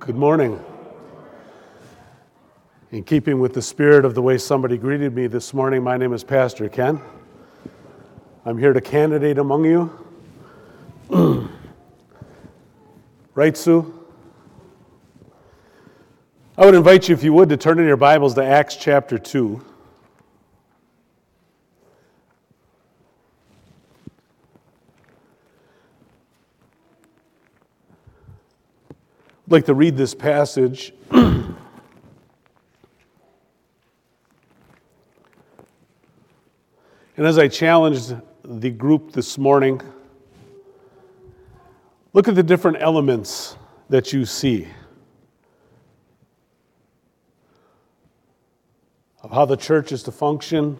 Good morning. In keeping with the spirit of the way somebody greeted me this morning, my name is Pastor Ken. I'm here to candidate among you. Right, Sue? I would invite you, if you would, to turn in your Bibles to Acts chapter 2. I'd like to read this passage. And as I challenged the group this morning, look at the different elements that you see of how the church is to function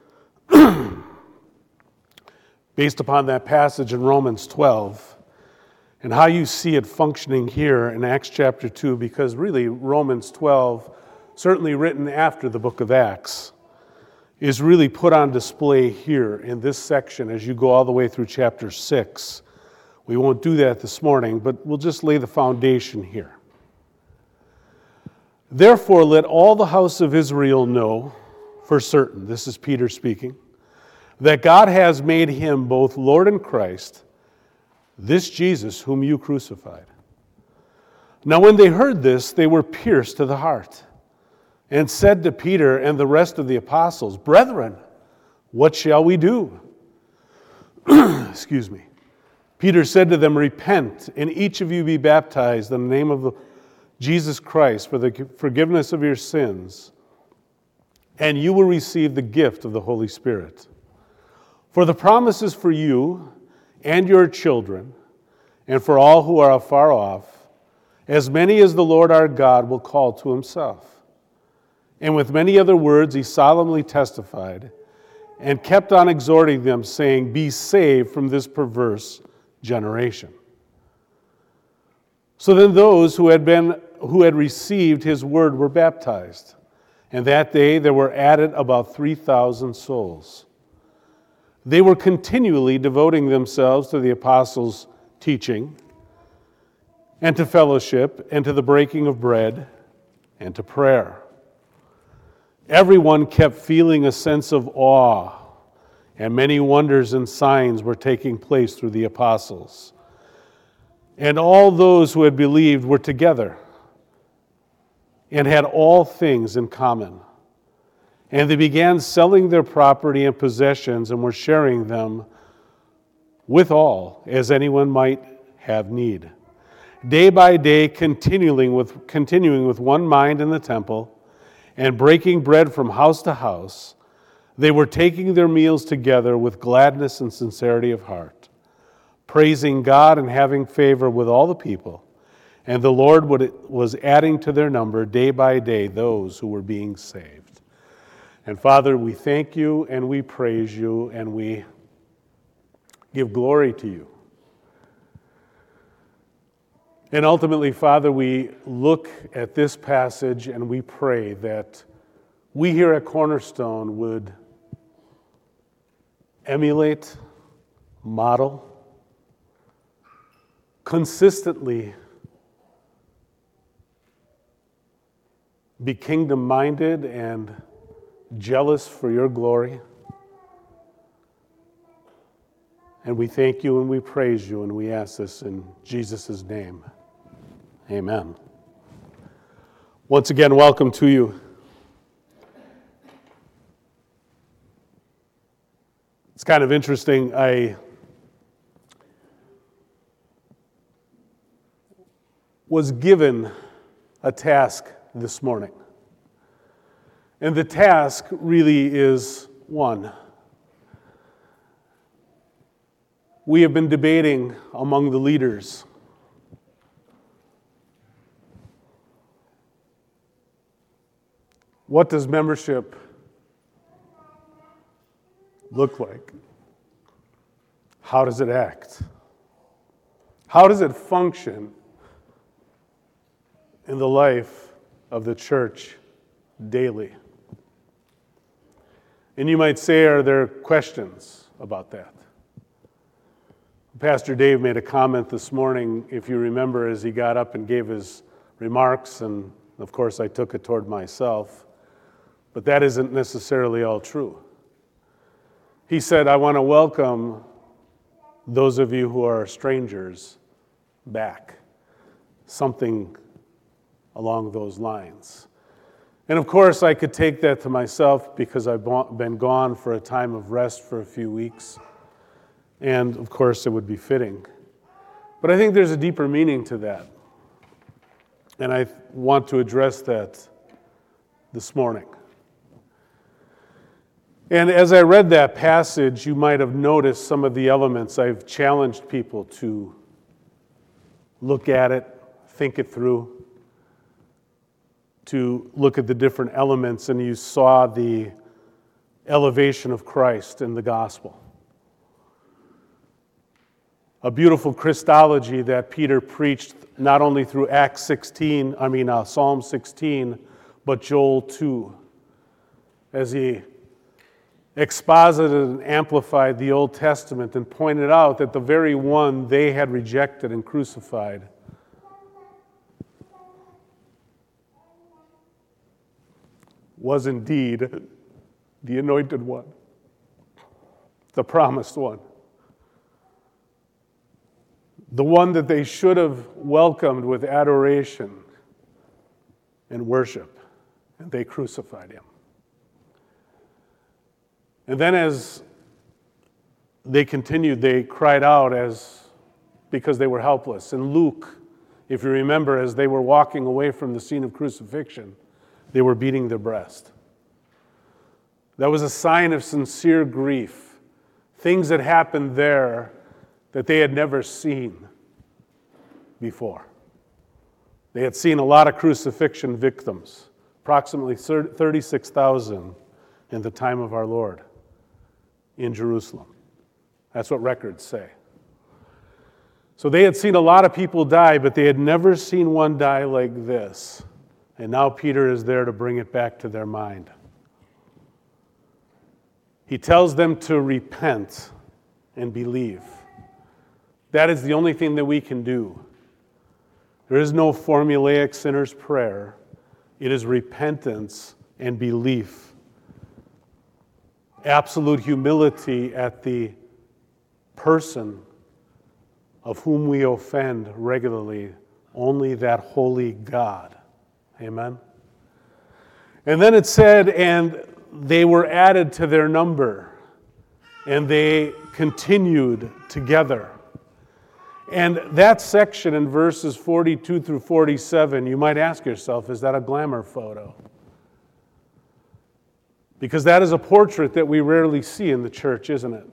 based upon that passage in Romans 12. And how you see it functioning here in Acts chapter 2, because really Romans 12, certainly written after the book of Acts, is really put on display here in this section as you go all the way through chapter 6. We won't do that this morning, but we'll just lay the foundation here. Therefore, let all the house of Israel know for certain, this is Peter speaking, that God has made him both Lord and Christ, this Jesus whom you crucified. Now when they heard this, they were pierced to the heart, and said to Peter and the rest of the apostles, Brethren, what shall we do? Excuse me. Peter said to them, Repent, and each of you be baptized in the name of Jesus Christ for the forgiveness of your sins, and you will receive the gift of the Holy Spirit. For the promise is for you and your children, and for all who are afar off, as many as the Lord our God will call to himself. And with many other words he solemnly testified, and kept on exhorting them, saying, Be saved from this perverse generation. So then those who had received his word were baptized, and that day there were added about 3,000 souls. They were continually devoting themselves to the apostles' teaching, and to fellowship, and to the breaking of bread, and to prayer. Everyone kept feeling a sense of awe, and many wonders and signs were taking place through the apostles. And all those who had believed were together, and had all things in common. And they began selling their property and possessions and were sharing them with all, as anyone might have need. Day by day, continuing with one mind in the temple, and breaking bread from house to house, they were taking their meals together with gladness and sincerity of heart, praising God and having favor with all the people. And the Lord was adding to their number day by day those who were being saved. And Father, we thank you and we praise you and we give glory to you. And ultimately, Father, we look at this passage and we pray that we here at Cornerstone would emulate, model, consistently be kingdom-minded and jealous for your glory. And we thank you and we praise you and we ask this in Jesus' name. Amen. Once again, welcome to you. It's kind of interesting. I was given a task this morning. And the task really is one. We have been debating among the leaders what does membership look like? How does it act? How does it function in the life of the church daily? And you might say, are there questions about that? Pastor Dave made a comment this morning, if you remember, as he got up and gave his remarks, and of course I took it toward myself, but that isn't necessarily all true. He said, I want to welcome those of you who are strangers back. Something along those lines. And of course, I could take that to myself because I've been gone for a time of rest for a few weeks. And of course, it would be fitting. But I think there's a deeper meaning to that. And I want to address that this morning. And as I read that passage, you might have noticed some of the elements. I've challenged people to look at it, think it through, to look at the different elements, and you saw the elevation of Christ in the gospel. A beautiful Christology that Peter preached not only through Psalm 16, but Joel 2, as he exposited and amplified the Old Testament and pointed out that the very one they had rejected and crucified was indeed the anointed one, the promised one, the one that they should have welcomed with adoration and worship, and they crucified him. And then as they continued, they cried out because they were helpless. And Luke, if you remember, as they were walking away from the scene of crucifixion, they were beating their breast. That was a sign of sincere grief. Things that happened there that they had never seen before. They had seen a lot of crucifixion victims, approximately 36,000 in the time of our Lord in Jerusalem. That's what records say. So they had seen a lot of people die, but they had never seen one die like this. And now Peter is there to bring it back to their mind. He tells them to repent and believe. That is the only thing that we can do. There is no formulaic sinner's prayer. It is repentance and belief. Absolute humility at the person of whom we offend regularly, only that holy God. Amen? And then it said, and they were added to their number, and they continued together. And that section in verses 42 through 47, you might ask yourself, is that a glamour photo? Because that is a portrait that we rarely see in the church, isn't it?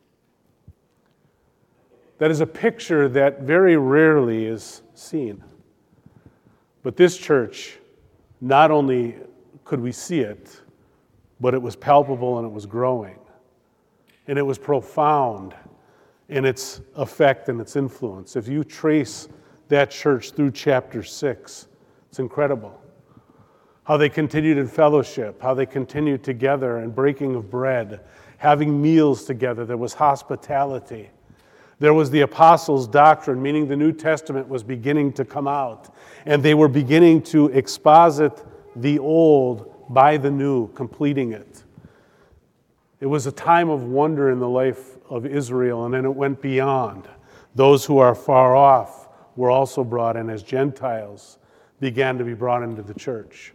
That is a picture that very rarely is seen. But this church, not only could we see it, but it was palpable and it was growing. And it was profound in its effect and its influence. If you trace that church through chapter 6, it's incredible. How they continued in fellowship, how they continued together in breaking of bread, having meals together. There was hospitality. There was the apostles' doctrine, meaning the New Testament was beginning to come out. And they were beginning to exposit the old by the new, completing it. It was a time of wonder in the life of Israel, and then it went beyond. Those who are far off were also brought in as Gentiles began to be brought into the church.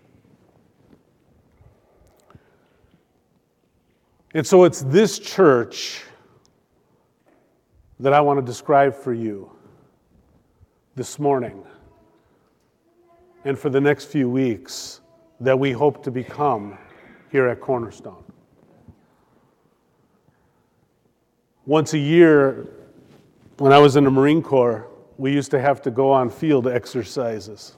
And so it's this church that I want to describe for you this morning and for the next few weeks that we hope to become here at Cornerstone. Once a year, when I was in the Marine Corps, we used to have to go on field exercises.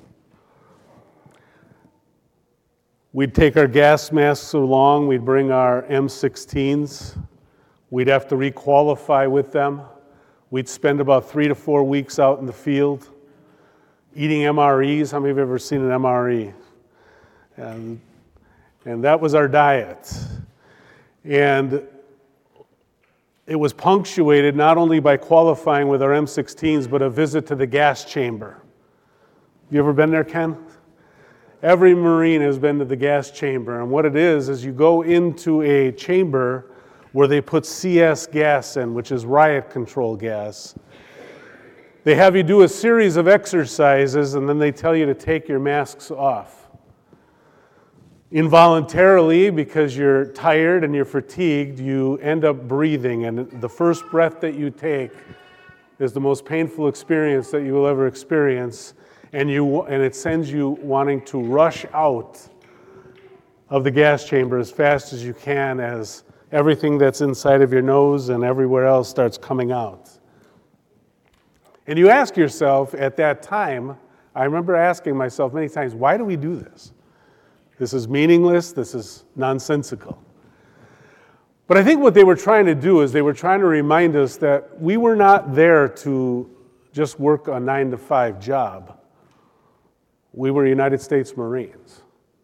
We'd take our gas masks along, we'd bring our M16s, we'd have to re-qualify with them. We'd spend about 3 to 4 weeks out in the field eating MREs. How many have ever seen an MRE? And that was our diet. And it was punctuated not only by qualifying with our M16s, but a visit to the gas chamber. You ever been there, Ken? Every Marine has been to the gas chamber, and what it is you go into a chamber where they put CS gas in, which is riot control gas. They have you do a series of exercises, and then they tell you to take your masks off. Involuntarily, because you're tired and you're fatigued, you end up breathing, and the first breath that you take is the most painful experience that you will ever experience, and it sends you wanting to rush out of the gas chamber as fast as you can, as everything that's inside of your nose and everywhere else starts coming out. And you ask yourself at that time, I remember asking myself many times, why do we do this? This is meaningless, this is nonsensical. But I think what they were trying to do is they were trying to remind us that we were not there to just work a 9-to-5 job. We were United States Marines.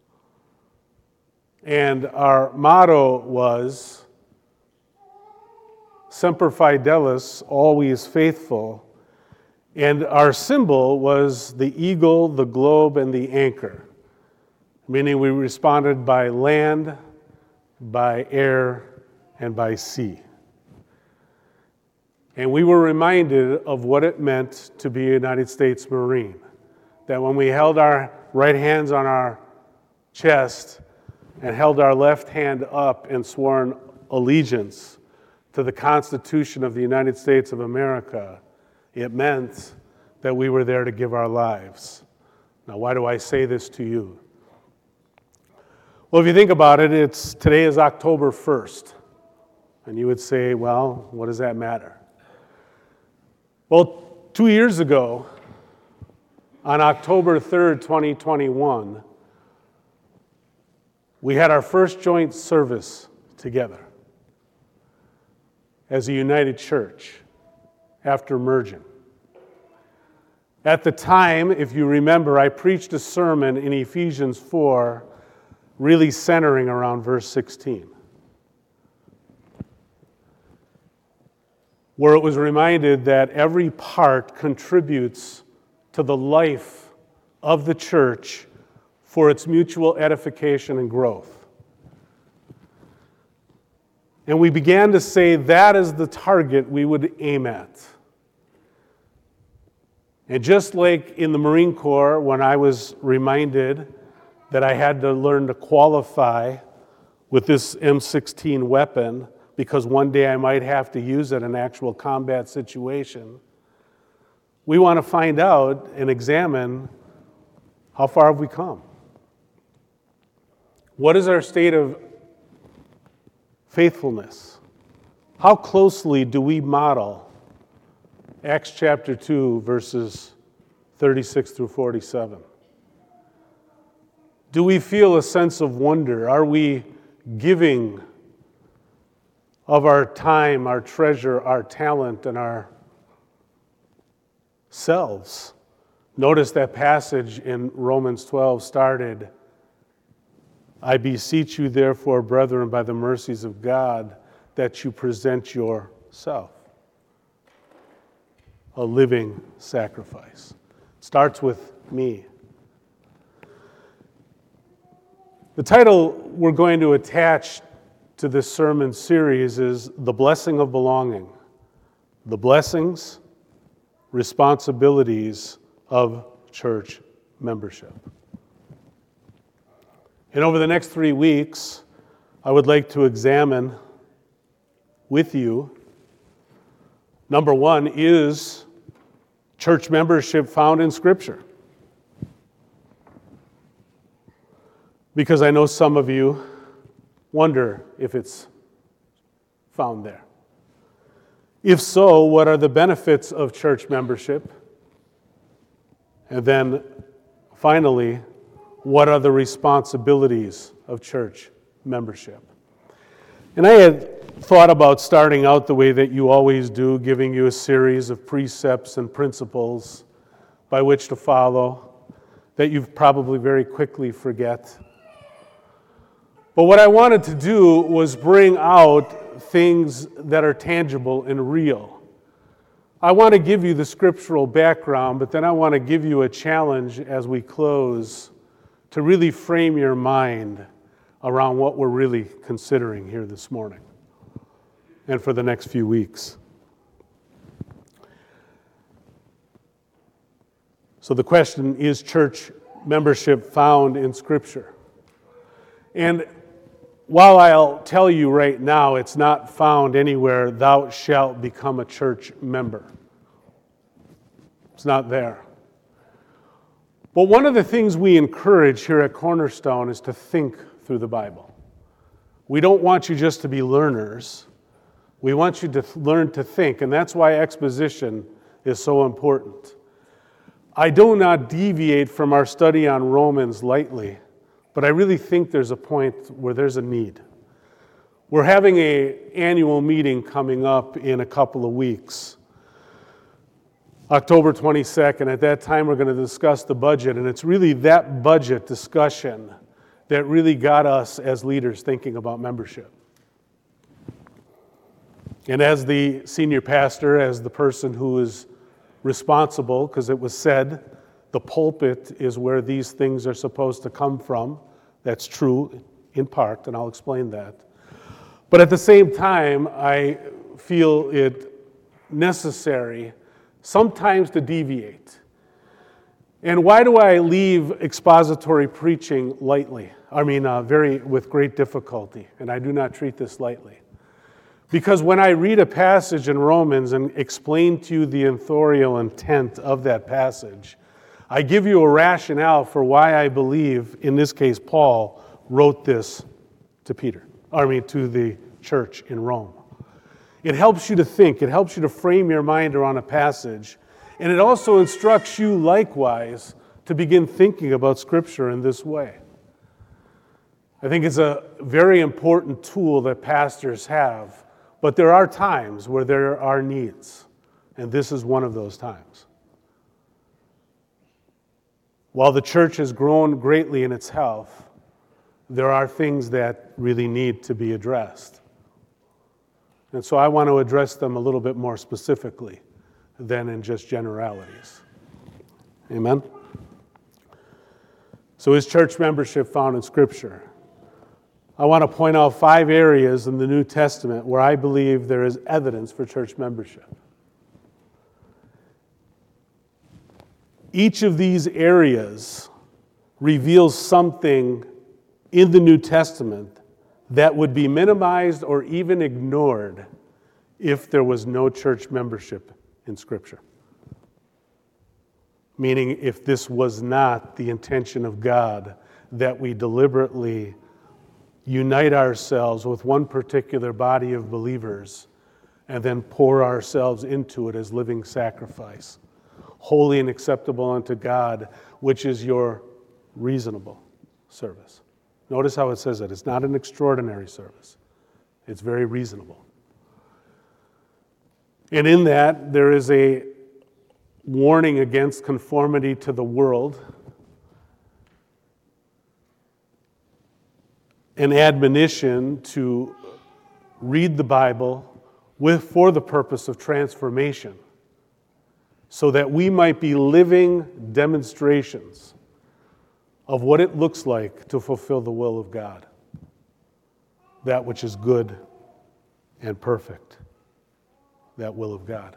And our motto was, Semper Fidelis, always faithful. And our symbol was the eagle, the globe, and the anchor, meaning we responded by land, by air, and by sea. And we were reminded of what it meant to be a United States Marine. That when we held our right hands on our chest and held our left hand up and sworn allegiance to the Constitution of the United States of America, it meant that we were there to give our lives. Now, why do I say this to you? Well, if you think about it, today is October 1st. And you would say, well, what does that matter? Well, 2 years ago, on October 3rd, 2021, we had our first joint service together as a united church after merging. At the time, if you remember, I preached a sermon in Ephesians 4, really centering around verse 16, where it was reminded that every part contributes to the life of the church for its mutual edification and growth. And we began to say that is the target we would aim at. And just like in the Marine Corps, when I was reminded that I had to learn to qualify with this M16 weapon, because one day I might have to use it in an actual combat situation, we want to find out and examine how far have we come. What is our state of faithfulness? How closely do we model Acts chapter 2, verses 36 through 47? Do we feel a sense of wonder? Are we giving of our time, our treasure, our talent, and our selves? Notice that passage in Romans 12 started, I beseech you therefore, brethren, by the mercies of God, that you present yourself a living sacrifice. It starts with me. The title we're going to attach to this sermon series is The Blessing of Belonging. The blessings, responsibilities of church membership. And over the next 3 weeks, I would like to examine with you, number one, is church membership found in Scripture? Because I know some of you wonder if it's found there. If so, what are the benefits of church membership? And then finally, what are the responsibilities of church membership? And I had thought about starting out the way that you always do, giving you a series of precepts and principles by which to follow that you probably very quickly forget. But what I wanted to do was bring out things that are tangible and real. I want to give you the scriptural background, but then I want to give you a challenge as we close to really frame your mind around what we're really considering here this morning and for the next few weeks. So the question, is church membership found in Scripture? And while I'll tell you right now, it's not found anywhere, thou shalt become a church member. It's not there. But one of the things we encourage here at Cornerstone is to think through the Bible. We don't want you just to be learners. We want you to learn to think, and that's why exposition is so important. I do not deviate from our study on Romans lightly, but I really think there's a point where there's a need. We're having an annual meeting coming up in a couple of weeks. October 22nd, at that time we're going to discuss the budget, and it's really that budget discussion that really got us as leaders thinking about membership. And as the senior pastor, as the person who is responsible, because it was said, the pulpit is where these things are supposed to come from. That's true in part, and I'll explain that. But at the same time, I feel it necessary sometimes to deviate. And why do I leave expository preaching lightly? With great difficulty, and I do not treat this lightly. Because when I read a passage in Romans and explain to you the authorial intent of that passage, I give you a rationale for why I believe, in this case, Paul wrote this to the church in Rome. It helps you to think, it helps you to frame your mind around a passage, and it also instructs you likewise to begin thinking about Scripture in this way. I think it's a very important tool that pastors have, but there are times where there are needs, and this is one of those times. While the church has grown greatly in its health, there are things that really need to be addressed. And so I want to address them a little bit more specifically than in just generalities. Amen? So is church membership found in Scripture? I want to point out 5 areas in the New Testament where I believe there is evidence for church membership. Each of these areas reveals something in the New Testament that would be minimized or even ignored if there was no church membership in Scripture. Meaning, if this was not the intention of God, that we deliberately unite ourselves with one particular body of believers and then pour ourselves into it as living sacrifice, holy and acceptable unto God, which is your reasonable service. Notice how it says that. It's not an extraordinary service. It's very reasonable. And in that, there is a warning against conformity to the world, an admonition to read the Bible for the purpose of transformation, so that we might be living demonstrations of what it looks like to fulfill the will of God, that which is good and perfect, that will of God.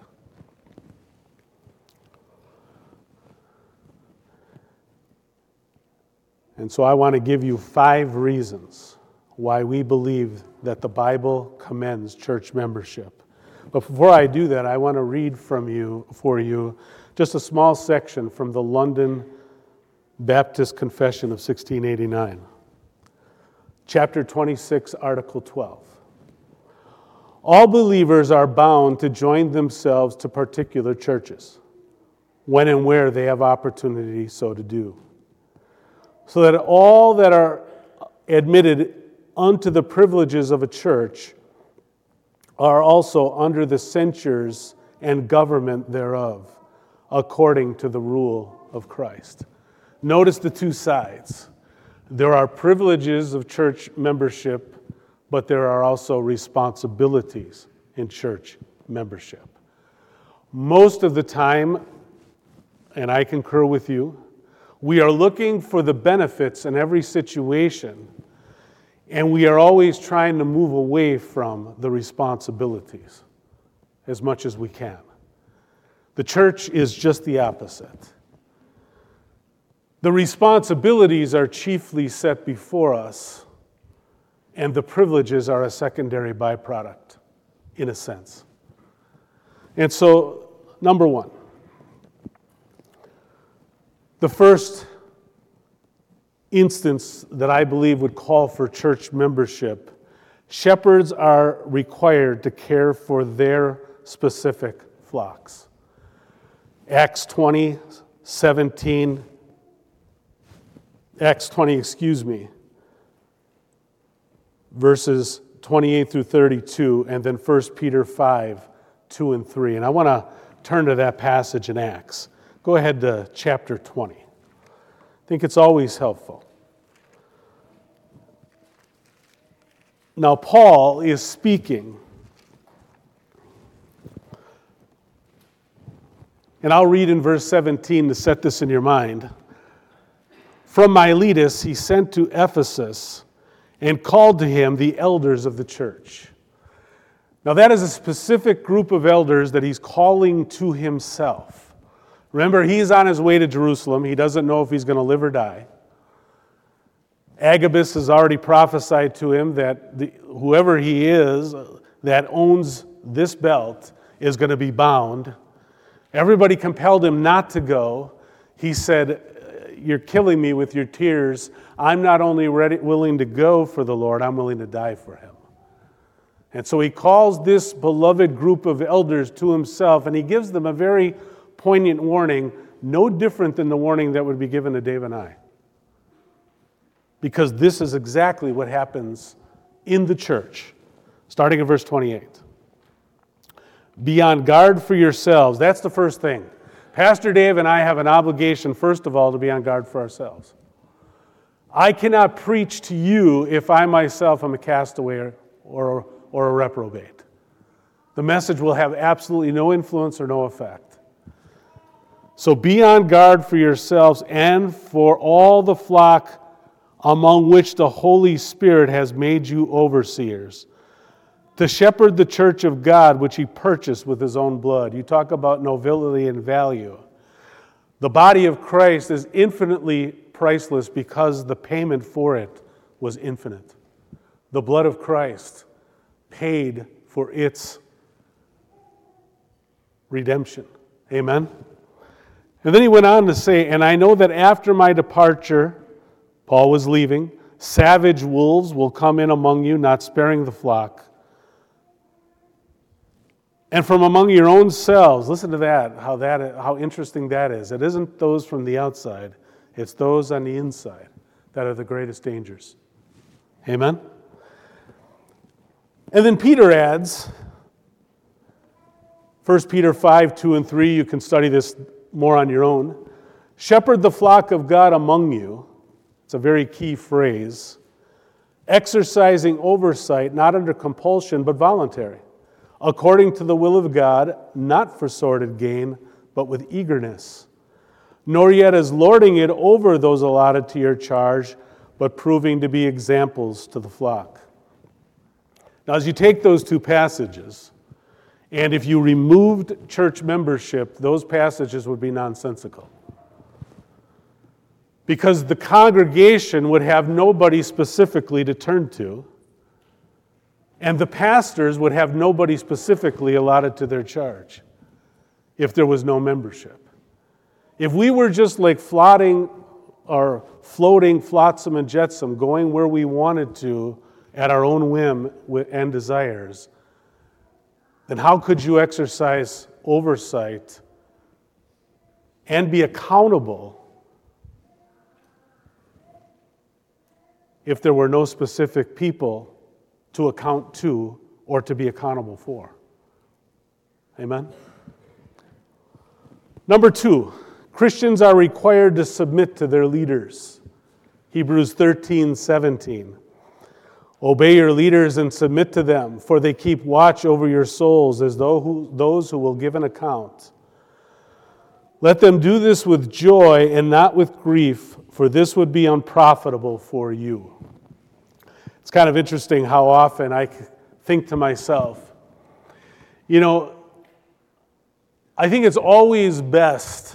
And so I want to give you 5 reasons why we believe that the Bible commends church membership. But before I do that, I want to read for you just a small section from the London Baptist Confession of 1689. Chapter 26, Article 12. All believers are bound to join themselves to particular churches, when and where they have opportunity so to do, so that all that are admitted unto the privileges of a church are also under the censures and government thereof, according to the rule of Christ. Notice the 2 sides. There are privileges of church membership, but there are also responsibilities in church membership. most of the time, and I concur with you, we are looking for the benefits in every situation, and we are always trying to move away from the responsibilities as much as we can. The church is just the opposite. The responsibilities are chiefly set before us, and the privileges are a secondary byproduct, in a sense. And so, number one, the first instance that I believe would call for church membership, shepherds are required to care for their specific flocks. Acts 20, verses 28 through 32, and then 1 Peter 5, 2 and 3. And I want to turn to that passage in Acts. Go ahead to chapter 20. I think it's always helpful. Now, Paul is speaking, and I'll read in verse 17 to set this in your mind. From Miletus he sent to Ephesus and called to him the elders of the church. Now that is a specific group of elders that he's calling to himself. Remember, he's on his way to Jerusalem. He doesn't know if he's going to live or die. Agabus has already prophesied to him that whoever he is that owns this belt is going to be bound. Everybody compelled him not to go. He said, "You're killing me with your tears. I'm not only willing to go for the Lord, I'm willing to die for him." And so he calls this beloved group of elders to himself, and he gives them a very poignant warning, no different than the warning that would be given to Dave and I. Because this is exactly what happens in the church, starting in verse 28. Be on guard for yourselves. That's the first thing. Pastor Dave and I have an obligation, first of all, to be on guard for ourselves. I cannot preach to you if I myself am a castaway or a reprobate. The message will have absolutely no influence or no effect. So be on guard for yourselves and for all the flock among which the Holy Spirit has made you overseers, to shepherd the church of God, which he purchased with his own blood. You talk about nobility and value. The body of Christ is infinitely priceless because the payment for it was infinite. The blood of Christ paid for its redemption. Amen? And then he went on to say, and I know that after my departure, Paul was leaving, savage wolves will come in among you, not sparing the flock. And from among your own selves, listen to that, how interesting that is. It isn't those from the outside, it's those on the inside that are the greatest dangers. Amen? And then Peter adds, 1 Peter 5, 2 and 3, you can study this more on your own. Shepherd the flock of God among you. It's a very key phrase. Exercising oversight, not under compulsion, but voluntary, according to the will of God, not for sordid gain, but with eagerness, nor yet as lording it over those allotted to your charge, but proving to be examples to the flock. Now, as you take those two passages, and if you removed church membership, those passages would be nonsensical. Because the congregation would have nobody specifically to turn to, and the pastors would have nobody specifically allotted to their charge if there was no membership. If we were just like floating flotsam and jetsam, going where we wanted to at our own whim and desires, then how could you exercise oversight and be accountable if there were no specific people to account to or to be accountable for? Amen? Number 2, Christians are required to submit to their leaders. Hebrews 13:17. Obey your leaders and submit to them, for they keep watch over your souls as those who will give an account. Let them do this with joy and not with grief, for this would be unprofitable for you. It's kind of interesting how often I think to myself, I think it's always best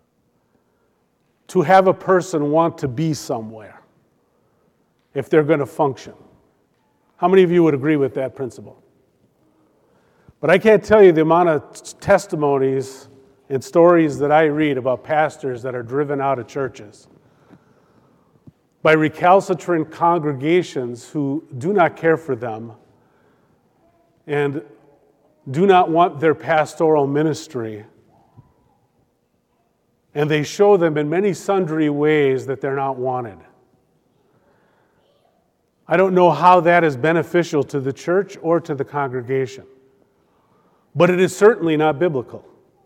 to have a person want to be somewhere if they're going to function. How many of you would agree with that principle? But I can't tell you the amount of testimonies and stories that I read about pastors that are driven out of churches by recalcitrant congregations who do not care for them and do not want their pastoral ministry. And they show them in many sundry ways that they're not wanted. I don't know how that is beneficial to the church or to the congregation, but it is certainly not biblical.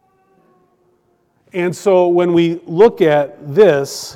And so when we look at this,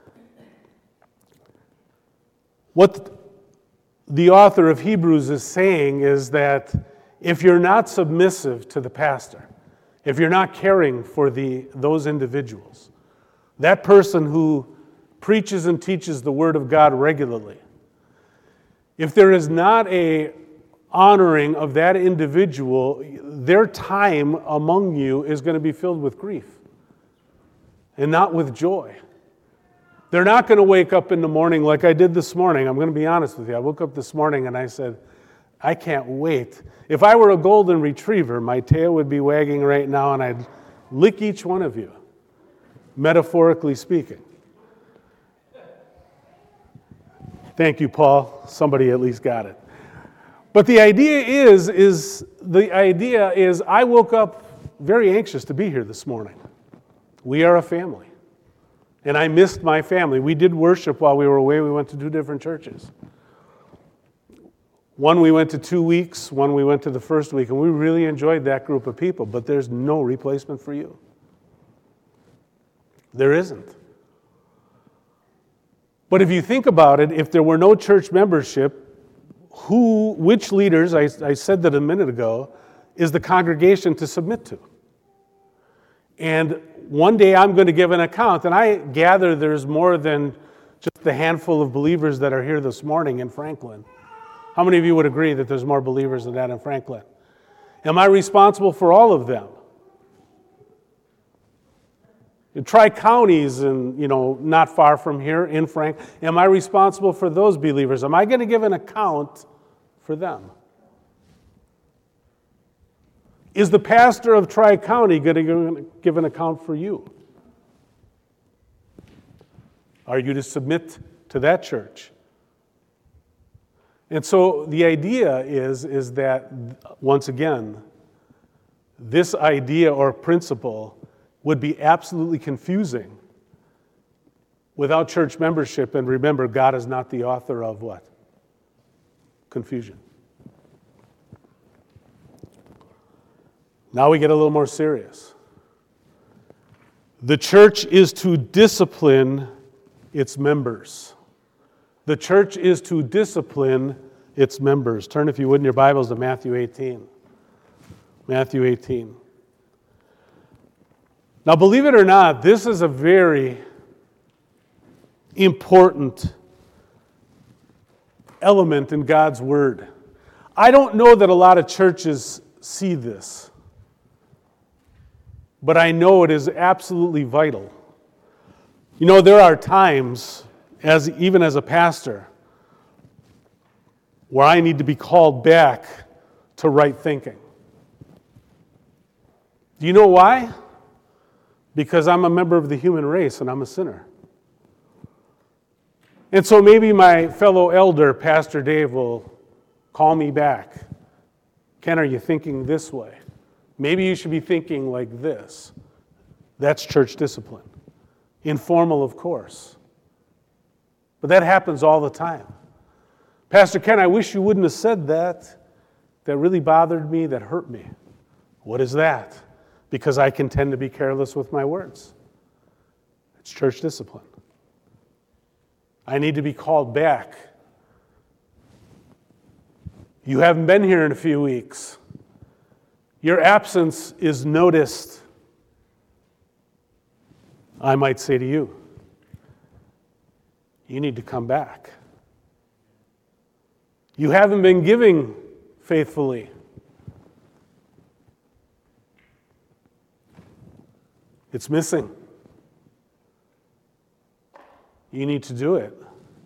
what the author of Hebrews is saying is that if you're not submissive to the pastor, if you're not caring for those individuals, that person who preaches and teaches the Word of God regularly, if there is not a honoring of that individual, their time among you is going to be filled with grief and not with joy. They're not going to wake up in the morning like I did this morning. I'm going to be honest with you. I woke up this morning and I said, I can't wait. If I were a golden retriever, my tail would be wagging right now and I'd lick each one of you, metaphorically speaking. Thank you, Paul. Somebody at least got it. But the idea is I woke up very anxious to be here this morning. We are a family. And I missed my family. We did worship while we were away. We went to 2 different churches. One we went to 2 weeks, one we went to the first week, and we really enjoyed that group of people, but there's no replacement for you. There isn't. But if you think about it, if there were no church membership, which leaders, I said that a minute ago, is the congregation to submit to? And one day I'm going to give an account, and I gather there's more than just the handful of believers that are here this morning in Franklin. How many of you would agree that there's more believers than that in Franklin? Am I responsible for all of them? In Tri-Counties and, not far from here in Franklin, am I responsible for those believers? Am I going to give an account for them? Is the pastor of Tri-County going to give an account for you? Are you to submit to that church? And so the idea is that, once again, this idea or principle would be absolutely confusing without church membership. And remember, God is not the author of what? Confusion. Now we get a little more serious. The church is to discipline its members. The church is to discipline its members. Turn, if you would, in your Bibles to Matthew 18. Matthew 18. Now, believe it or not, this is a very important element in God's Word. I don't know that a lot of churches see this, but I know it is absolutely vital. There are times, even as a pastor, where I need to be called back to right thinking. Do you know why? Because I'm a member of the human race and I'm a sinner. And so maybe my fellow elder, Pastor Dave, will call me back. Ken, are you thinking this way? Maybe you should be thinking like this. That's church discipline. Informal, of course. But that happens all the time. Pastor Ken, I wish you wouldn't have said that. That really bothered me, that hurt me. What is that? Because I can tend to be careless with my words. It's church discipline. I need to be called back You haven't been here in a few weeks. Your absence is noticed. I might say to you, you need to come back. You haven't been giving faithfully. It's missing. You need to do it.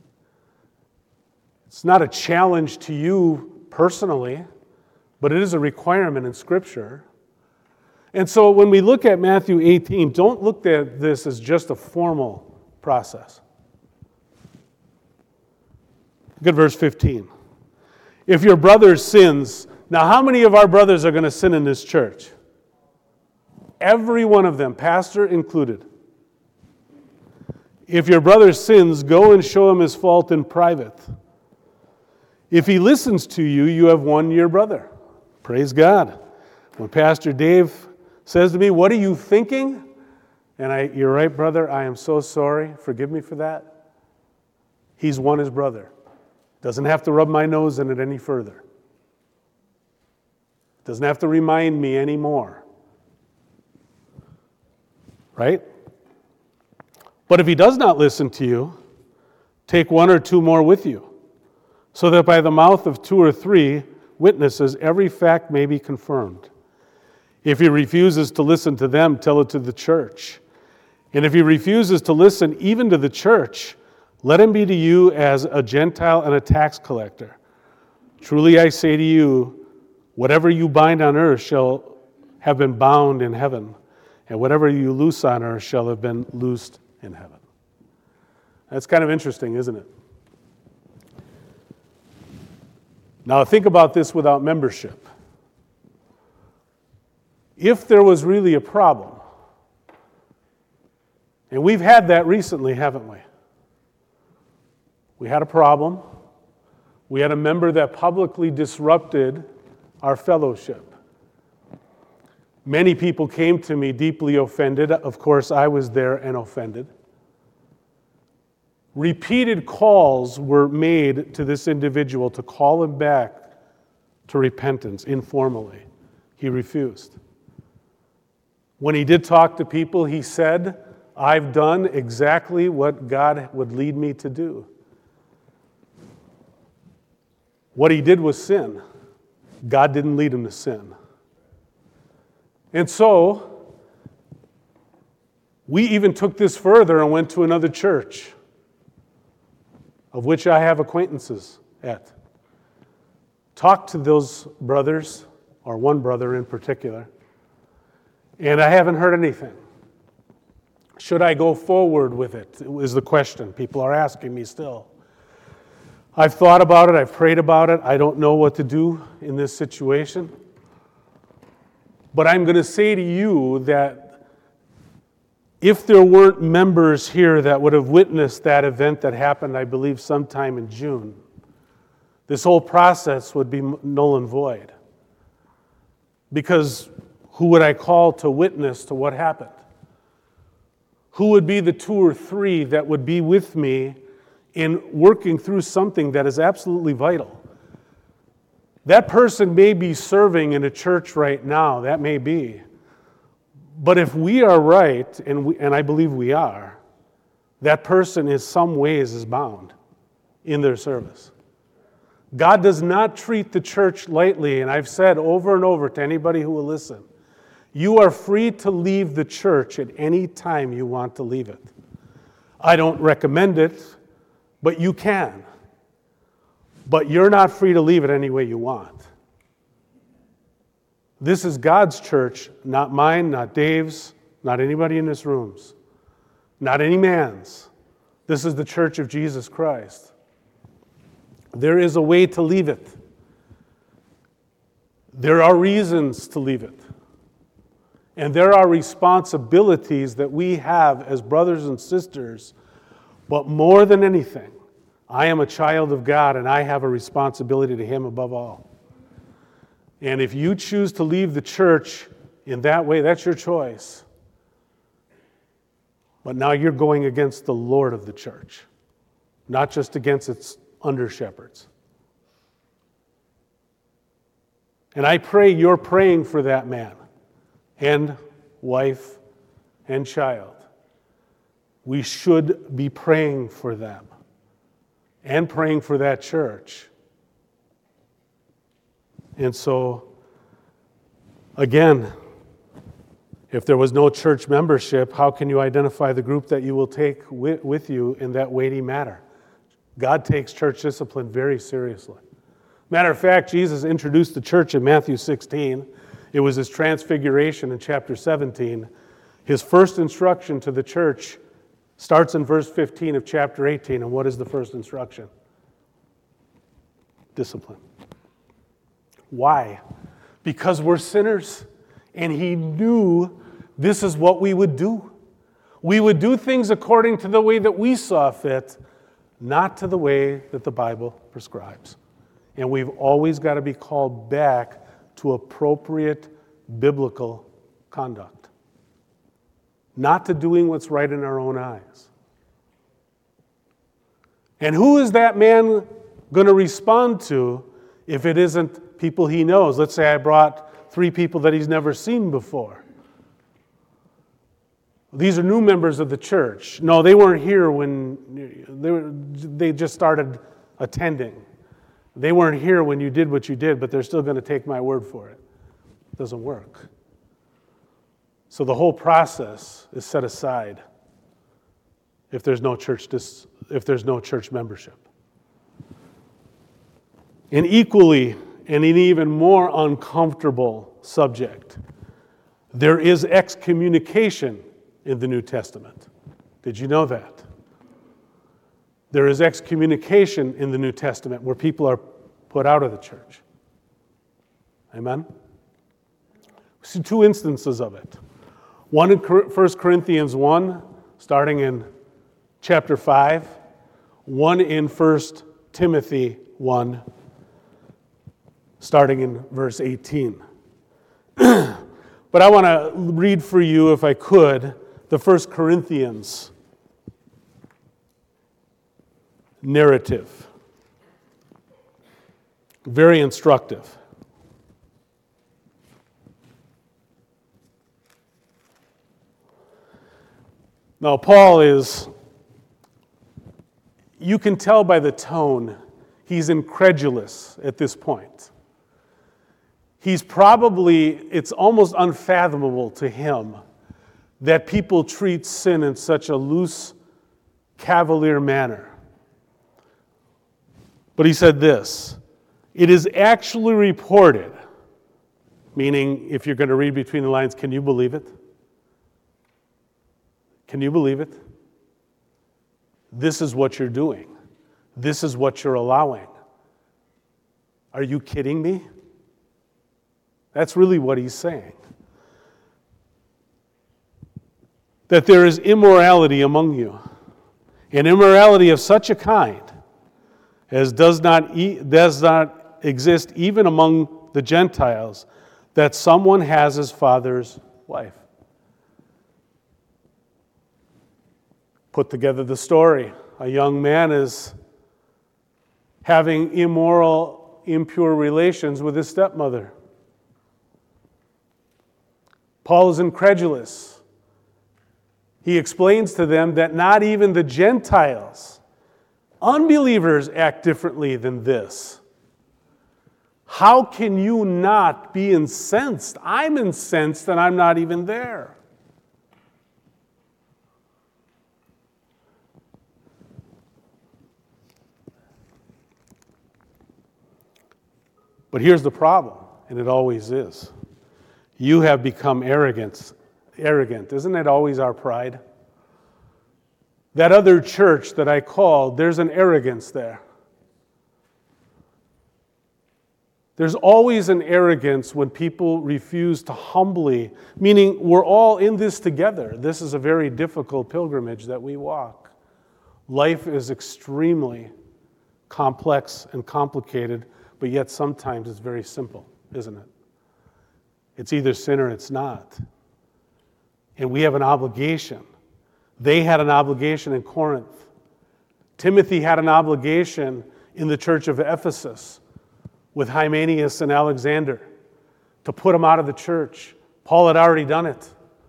It's not a challenge to you personally, but it is a requirement in Scripture. And so when we look at Matthew 18, don't look at this as just a formal process. Look at verse 15. If your brother sins, now how many of our brothers are going to sin in this church? Every one of them, pastor included. If your brother sins, go and show him his fault in private. If he listens to you, you have won your brother. Praise God. When Pastor Dave says to me, "What are you thinking?" And "You're right, brother, I am so sorry. Forgive me for that." He's won his brother. Doesn't have to rub my nose in it any further. Doesn't have to remind me anymore. Right? But if he does not listen to you, take one or two more with you, so that by the mouth of two or three witnesses every fact may be confirmed. If he refuses to listen to them, tell it to the church. And if he refuses to listen even to the church, let him be to you as a Gentile and a tax collector. Truly I say to you, whatever you bind on earth shall have been bound in heaven, and whatever you loose on earth shall have been loosed in heaven. That's kind of interesting, isn't it? Now think about this without membership. If there was really a problem, and we've had that recently, haven't we? We had a problem. We had a member that publicly disrupted our fellowship. Many people came to me deeply offended. Of course, I was there and offended. Repeated calls were made to this individual to call him back to repentance informally. He refused. When he did talk to people, he said, "I've done exactly what God would lead me to do." What he did was sin. God didn't lead him to sin. And so, we even took this further and went to another church, of which I have acquaintances at. Talked to those brothers, or one brother in particular, and I haven't heard anything. Should I go forward with it, is the question people are asking me still. I've thought about it, I've prayed about it, I don't know what to do in this situation. But I'm going to say to you that if there weren't members here that would have witnessed that event that happened, I believe, sometime in June, this whole process would be null and void. Because who would I call to witness to what happened? Who would be the two or three that would be with me in working through something that is absolutely vital? That person may be serving in a church right now, that may be. But if we are right, and I believe we are, that person in some ways is bound in their service. God does not treat the church lightly, and I've said over and over to anybody who will listen, you are free to leave the church at any time you want to leave it. I don't recommend it, but you can. But you're not free to leave it any way you want. This is God's church, not mine, not Dave's, not anybody in this room's, not any man's. This is the church of Jesus Christ. There is a way to leave it. There are reasons to leave it. And there are responsibilities that we have as brothers and sisters, but more than anything, I am a child of God, and I have a responsibility to Him above all. And if you choose to leave the church in that way, that's your choice. But now you're going against the Lord of the church, not just against its under-shepherds. And I pray you're praying for that man and wife and child. We should be praying for them and praying for that church. And so, again, if there was no church membership, how can you identify the group that you will take with you in that weighty matter? God takes church discipline very seriously. Matter of fact, Jesus introduced the church in Matthew 16. It was his transfiguration in chapter 17. His first instruction to the church starts in verse 15 of chapter 18. And what is the first instruction? Discipline. Why? Because we're sinners, and he knew this is what we would do. We would do things according to the way that we saw fit, not to the way that the Bible prescribes. And we've always got to be called back to appropriate biblical conduct, not to doing what's right in our own eyes. And who is that man going to respond to if it isn't people he knows? Let's say I brought 3 people that he's never seen before. These are new members of the church. No, they weren't here when they just started attending. They weren't here when you did what you did, but they're still going to take my word for it. It doesn't work. So the whole process is set aside if there's no church membership. An equally and an even more uncomfortable subject, there is excommunication in the New Testament. Did you know that? There is excommunication in the New Testament where people are put out of the church. Amen? We see 2 instances of it. One in 1 Corinthians 1, starting in chapter 5. One in 1 Timothy 1, starting in verse 18. But I want to read for you, if I could, the 1 Corinthians narrative. Very instructive. Now, Paul is, you can tell by the tone, he's incredulous at this point. He's probably, it's almost unfathomable to him that people treat sin in such a loose, cavalier manner. But he said this, it is actually reported, meaning if you're going to read between the lines, can you believe it? Can you believe it? This is what you're doing. This is what you're allowing. Are you kidding me? That's really what he's saying. That there is immorality among you, and immorality of such a kind as does not exist even among the Gentiles, that someone has his father's wife. Put together the story. A young man is having immoral, impure relations with his stepmother. Paul is incredulous. He explains to them that not even the Gentiles, unbelievers, act differently than this. How can you not be incensed? I'm incensed and I'm not even there. But here's the problem, and it always is. You have become arrogant. Isn't that always our pride? That other church that I called, there's an arrogance there. There's always an arrogance when people refuse to humbly, meaning we're all in this together. This is a very difficult pilgrimage that we walk. Life is extremely complex and complicated, but yet sometimes it's very simple, isn't it? It's either sin or it's not. And we have an obligation. They had an obligation in Corinth. Timothy had an obligation in the church of Ephesus with Hymenaeus and Alexander. to put them out of the church. Paul had already done it.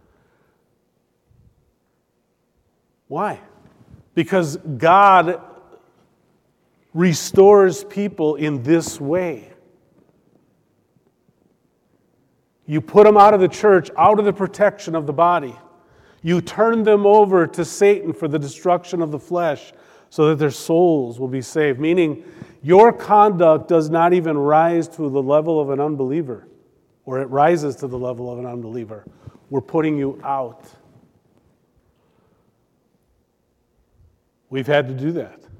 Why? Because God restores people in this way. You put them out of the church, out of the protection of the body. You turn them over to Satan for the destruction of the flesh so that their souls will be saved. Meaning, your conduct does not even rise to the level of an unbeliever, or it rises to the level of an unbeliever. We're putting you out. We've had to do that. It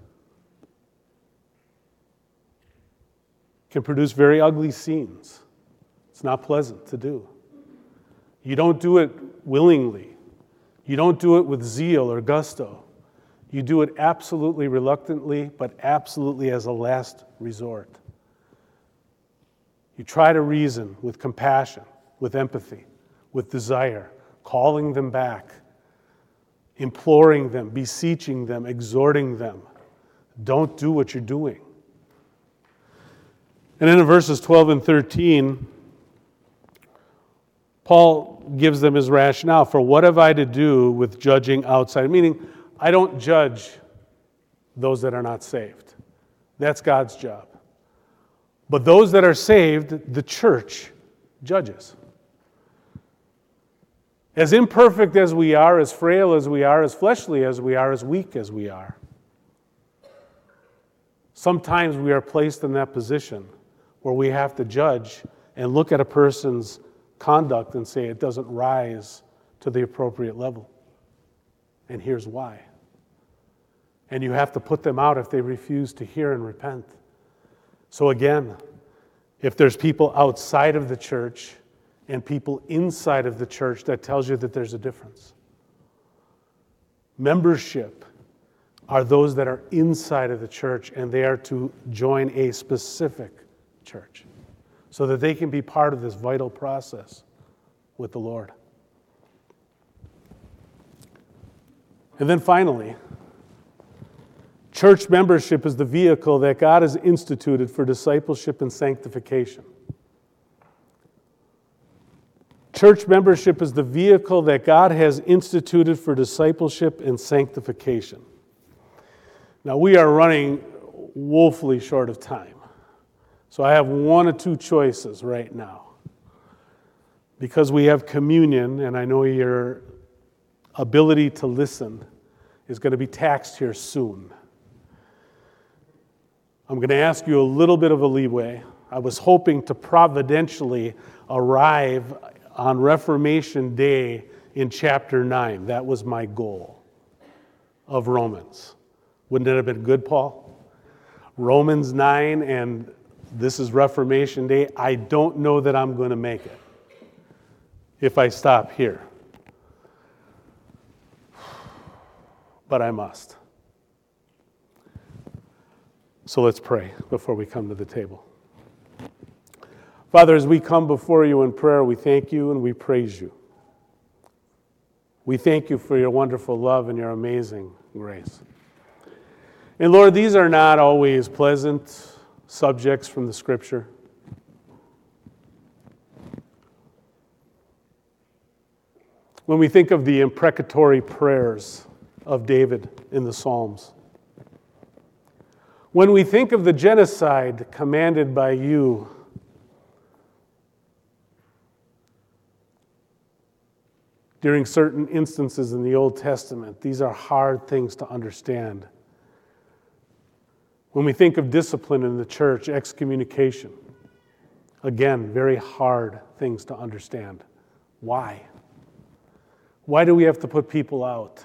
can produce very ugly scenes. It's not pleasant to do. You don't do it willingly. You don't do it with zeal or gusto. You do it absolutely reluctantly, but absolutely as a last resort. You try to reason with compassion, with empathy, with desire, calling them back, imploring them, beseeching them, exhorting them. Don't do what you're doing. And then in verses 12 and 13, Paul gives them his rationale for what have I to do with judging outside? Meaning, I don't judge those that are not saved. That's God's job. But those that are saved, the church judges. As imperfect as we are, as frail as we are, as fleshly as we are, as weak as we are, sometimes we are placed in that position where we have to judge and look at a person's conduct and say it doesn't rise to the appropriate level. And here's why. And you have to put them out if they refuse to hear and repent. So again, if there's people outside of the church and people inside of the church, that tells you that there's a difference. Membership are those that are inside of the church, and they are to join a specific church so that they can be part of this vital process with the Lord. And then finally, church membership is the vehicle that God has instituted for discipleship and sanctification. Church membership is the vehicle that God has instituted for discipleship and sanctification. Now, we are running woefully short of time. So I have one or two choices right now. Because we have communion, and I know your ability to listen is going to be taxed here soon. I'm going to ask you a little bit of a leeway. I was hoping to providentially arrive on Reformation Day in chapter 9. That was my goal of Romans. Wouldn't it have been good, Paul? Romans 9, and this is Reformation Day. I don't know that I'm going to make it if I stop here. But I must. So let's pray before we come to the table. Father, as we come before you in prayer, we thank you and we praise you. We thank you for your wonderful love and your amazing grace. And Lord, these are not always pleasant subjects from the Scripture. When we think of the imprecatory prayers of David in the Psalms, when we think of the genocide commanded by you, during certain instances in the Old Testament, these are hard things to understand. When we think of discipline in the church, excommunication, again, very hard things to understand. Why? Why do we have to put people out?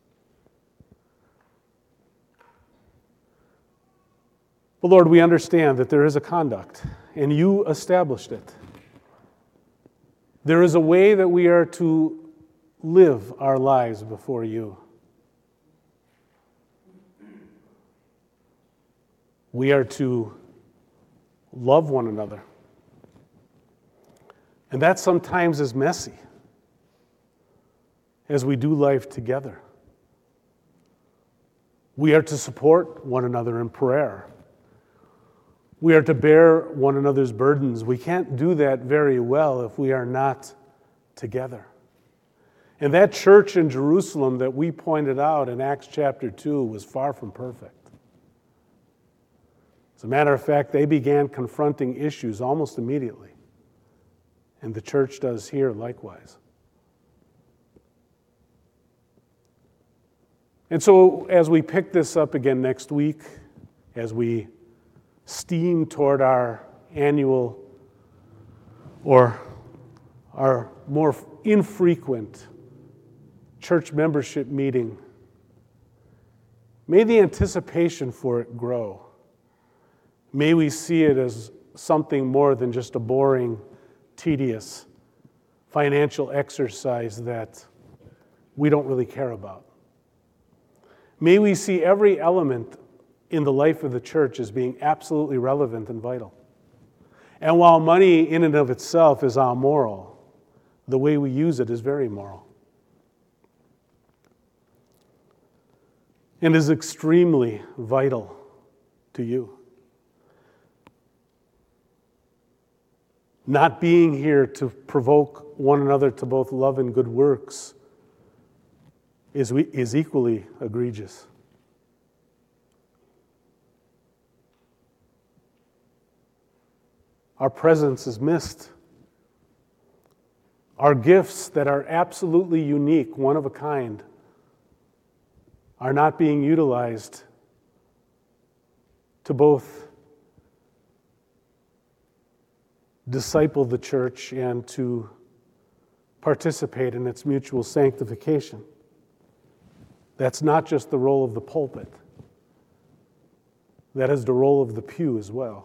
But Lord, we understand that there is a conduct, and you established it. There is a way that we are to live our lives before you. We are to love one another. And that sometimes is messy as we do life together. We are to support one another in prayer. We are to bear one another's burdens. We can't do that very well if we are not together. And that church in Jerusalem that we pointed out in Acts chapter 2 was far from perfect. As a matter of fact, they began confronting issues almost immediately. And the church does here likewise. And so as we pick this up again next week, as we steam toward our annual or our more infrequent church membership meeting, may the anticipation for it grow. May we see it as something more than just a boring, tedious financial exercise that we don't really care about. May we see every element in the life of the church as being absolutely relevant and vital. And while money in and of itself is amoral, the way we use it is very moral. And is extremely vital to you. Not being here to provoke one another to both love and good works is equally egregious. Our presence is missed. Our gifts that are absolutely unique, one of a kind, are not being utilized to both disciple the church and to participate in its mutual sanctification. That's not just the role of the pulpit. That is the role of the pew as well.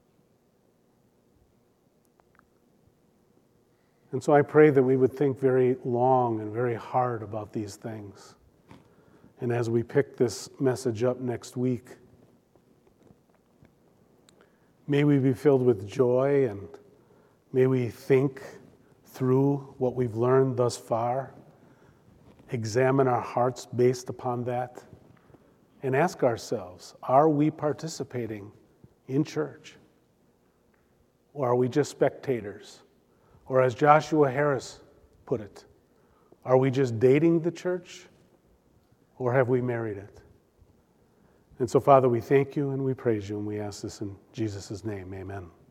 And so I pray that we would think very long and very hard about these things. And as we pick this message up next week, may we be filled with joy, and may we think through what we've learned thus far, examine our hearts based upon that, and ask ourselves, are we participating in church? Or are we just spectators? Or as Joshua Harris put it, are we just dating the church? Or have we married it? And so, Father, we thank you and we praise you, and we ask this in Jesus' name. Amen.